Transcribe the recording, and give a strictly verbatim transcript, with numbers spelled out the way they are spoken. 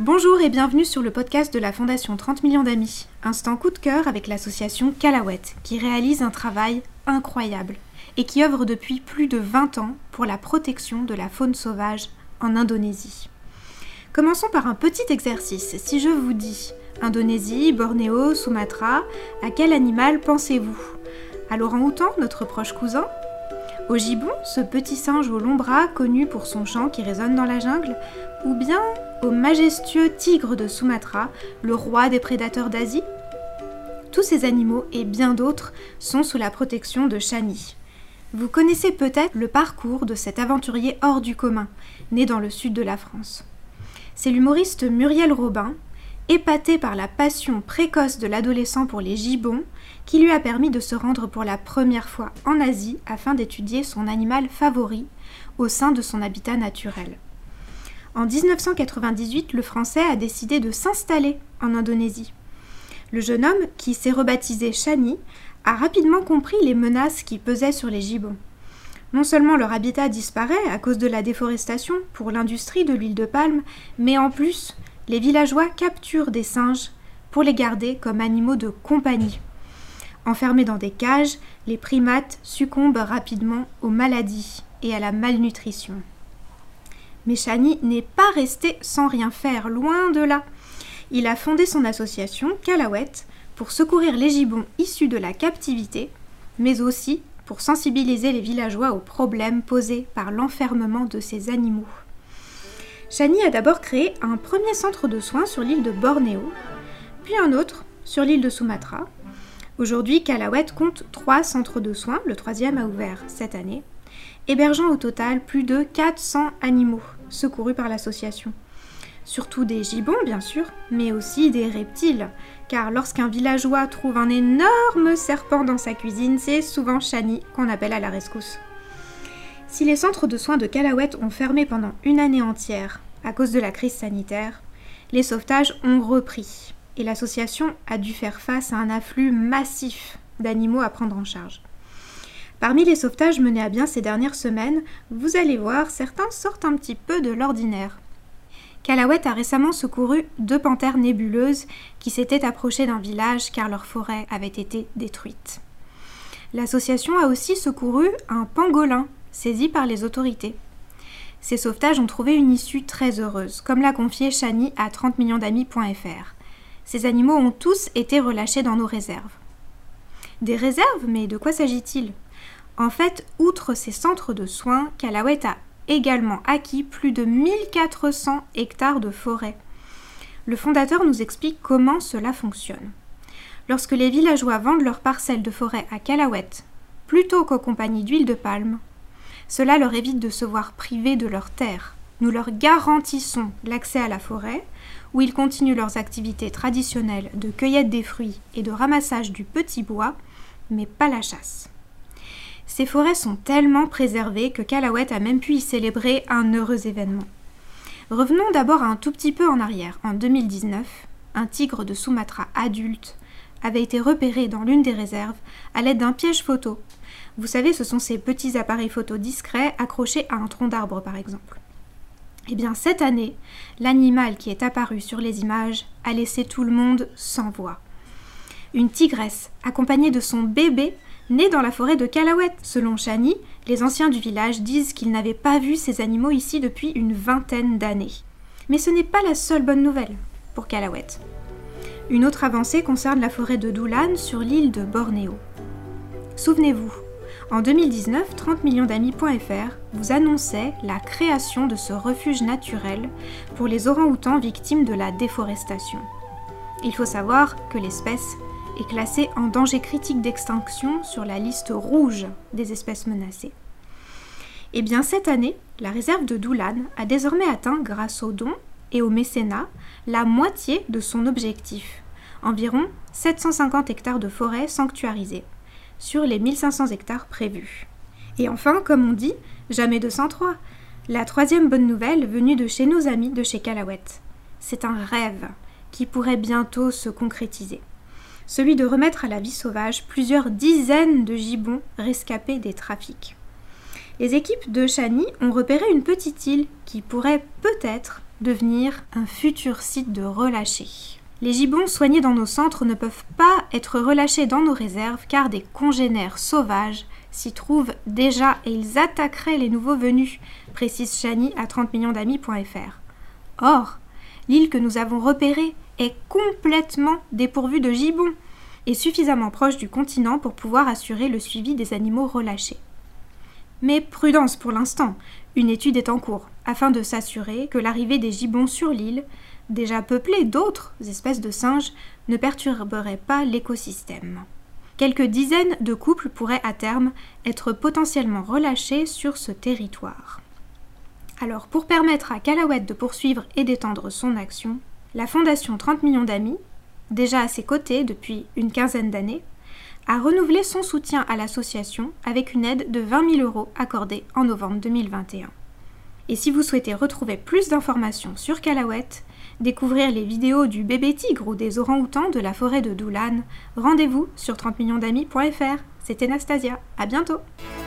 Bonjour et bienvenue sur le podcast de la Fondation trente millions d'amis. Instant coup de cœur avec l'association Kalawet, qui réalise un travail incroyable et qui œuvre depuis plus de vingt ans pour la protection de la faune sauvage en Indonésie. Commençons par un petit exercice. Si je vous dis Indonésie, Bornéo, Sumatra, à quel animal pensez-vous? À l'orang-outan, notre proche cousin? Au gibbon, ce petit singe aux longs bras connu pour son chant qui résonne dans la jungle? Ou bien au majestueux tigre de Sumatra, le roi des prédateurs d'Asie? Tous ces animaux et bien d'autres sont sous la protection de Chani. Vous connaissez peut-être le parcours de cet aventurier hors du commun, né dans le sud de la France. C'est l'humoriste Muriel Robin, épaté par la passion précoce de l'adolescent pour les gibbons, qui lui a permis de se rendre pour la première fois en Asie afin d'étudier son animal favori au sein de son habitat naturel. En dix-neuf cent quatre-vingt-dix-huit, le Français a décidé de s'installer en Indonésie. Le jeune homme, qui s'est rebaptisé Chani, a rapidement compris les menaces qui pesaient sur les gibbons. Non seulement leur habitat disparaît à cause de la déforestation pour l'industrie de l'huile de palme, mais en plus, les villageois capturent des singes pour les garder comme animaux de compagnie. Enfermés dans des cages, les primates succombent rapidement aux maladies et à la malnutrition. Mais Chani n'est pas resté sans rien faire, loin de là. Il a fondé son association Kalawet pour secourir les gibbons issus de la captivité, mais aussi pour sensibiliser les villageois aux problèmes posés par l'enfermement de ces animaux. Chani a d'abord créé un premier centre de soins sur l'île de Bornéo, puis un autre sur l'île de Sumatra. Aujourd'hui, Kalawet compte trois centres de soins, le troisième a ouvert cette année, hébergeant au total plus de quatre cents animaux secourus par l'association. Surtout des gibbons, bien sûr, mais aussi des reptiles, car lorsqu'un villageois trouve un énorme serpent dans sa cuisine, c'est souvent Chani qu'on appelle à la rescousse. Si les centres de soins de Kalawet ont fermé pendant une année entière à cause de la crise sanitaire, les sauvetages ont repris et l'association a dû faire face à un afflux massif d'animaux à prendre en charge. Parmi les sauvetages menés à bien ces dernières semaines, vous allez voir, certains sortent un petit peu de l'ordinaire. Kalawet a récemment secouru deux panthères nébuleuses qui s'étaient approchées d'un village car leur forêt avait été détruite. L'association a aussi secouru un pangolin saisi par les autorités. Ces sauvetages ont trouvé une issue très heureuse, comme l'a confié Chani à trente millions d'amis point f r. Ces animaux ont tous été relâchés dans nos réserves. Des réserves? Mais de quoi s'agit-il? En fait, outre ces centres de soins, Kalawet a également acquis plus de mille quatre cents hectares de forêt. Le fondateur nous explique comment cela fonctionne. Lorsque les villageois vendent leurs parcelles de forêt à Kalawet, plutôt qu'aux compagnies d'huile de palme, cela leur évite de se voir privés de leurs terres. Nous leur garantissons l'accès à la forêt, où ils continuent leurs activités traditionnelles de cueillette des fruits et de ramassage du petit bois, mais pas la chasse. Ces forêts sont tellement préservées que Kalawet a même pu y célébrer un heureux événement. Revenons d'abord un tout petit peu en arrière. En deux mille dix-neuf, un tigre de Sumatra adulte avait été repéré dans l'une des réserves à l'aide d'un piège photo. Vous savez, ce sont ces petits appareils photo discrets accrochés à un tronc d'arbre par exemple. Eh bien cette année, l'animal qui est apparu sur les images a laissé tout le monde sans voix. Une tigresse, accompagnée de son bébé, né dans la forêt de Kalawet. Selon Chani, les anciens du village disent qu'ils n'avaient pas vu ces animaux ici depuis une vingtaine d'années. Mais ce n'est pas la seule bonne nouvelle pour Kalawet. Une autre avancée concerne la forêt de Dulan sur l'île de Bornéo. Souvenez-vous, en deux mille dix-neuf, trente millions d'amis point f r vous annonçait la création de ce refuge naturel pour les orang-outans victimes de la déforestation. Il faut savoir que l'espèce est classée en danger critique d'extinction sur la liste rouge des espèces menacées. Et bien cette année, la réserve de Dulan a désormais atteint, grâce aux dons et au mécénat, la moitié de son objectif, environ sept cent cinquante hectares de forêt sanctuarisée, sur les mille cinq cents hectares prévus. Et enfin, comme on dit, jamais deux cent trois, la troisième bonne nouvelle venue de chez nos amis de chez Kalawet. C'est un rêve qui pourrait bientôt se concrétiser. Celui de remettre à la vie sauvage plusieurs dizaines de gibbons rescapés des trafics. Les équipes de Chani ont repéré une petite île qui pourrait peut-être devenir un futur site de relâchés. Les gibbons soignés dans nos centres ne peuvent pas être relâchés dans nos réserves car des congénères sauvages s'y trouvent déjà et ils attaqueraient les nouveaux venus, précise Chani à trente millions d'amis point f r. Or, l'île que nous avons repérée est complètement dépourvue de gibbons et suffisamment proche du continent pour pouvoir assurer le suivi des animaux relâchés. Mais prudence pour l'instant, une étude est en cours afin de s'assurer que l'arrivée des gibbons sur l'île, déjà peuplée d'autres espèces de singes, ne perturberait pas l'écosystème. Quelques dizaines de couples pourraient à terme être potentiellement relâchés sur ce territoire. Alors pour permettre à Calawet de poursuivre et d'étendre son action, la Fondation trente millions d'amis, déjà à ses côtés depuis une quinzaine d'années, a renouvelé son soutien à l'association avec une aide de vingt mille euros accordée en novembre deux mille vingt et un. Et si vous souhaitez retrouver plus d'informations sur Calawet, découvrir les vidéos du bébé tigre ou des orang-outans de la forêt de Doulan, rendez-vous sur trente millions d'amis point f r. C'était Nastasia, à bientôt!